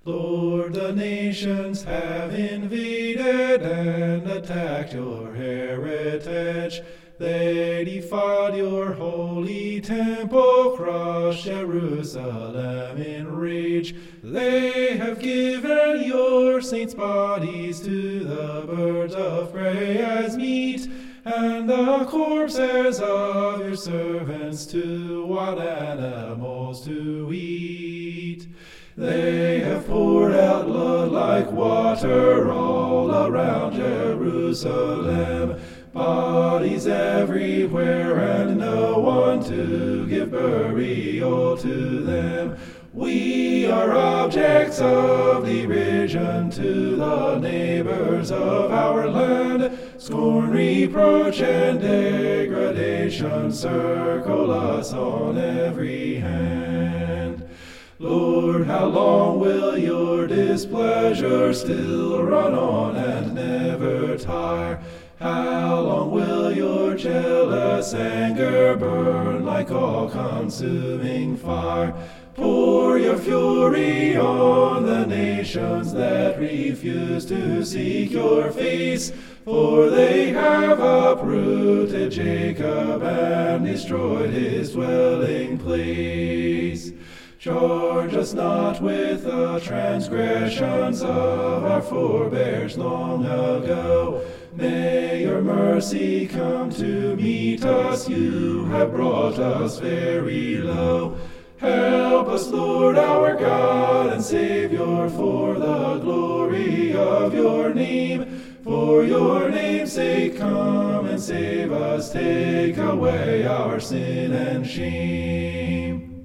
Lord, the nations have invaded and attacked your heritage. They defiled your holy temple, crushed Jerusalem in rage. They have given your saints' bodies to the birds of prey as meat, and the corpses of your servants to wild animals to eat. They have poured out blood like water all around Jerusalem, bodies everywhere and no one to give burial to them. We are objects of derision to the neighbors of our land. Scorn, reproach, and degradation circle us on every hand. Lord, how long will your displeasure still run on and never tire? How long will your jealous anger burn like all-consuming fire? Pour your fury on the nations that refuse to seek your face, for they have uprooted Jacob and destroyed his dwelling place. Charge us not with the transgressions of our forebears long ago. May your mercy come to meet us. You have brought us very low. Help us, Lord our God and Savior, for the glory of your name. For your name's sake, come and save us. Take away our sin and shame.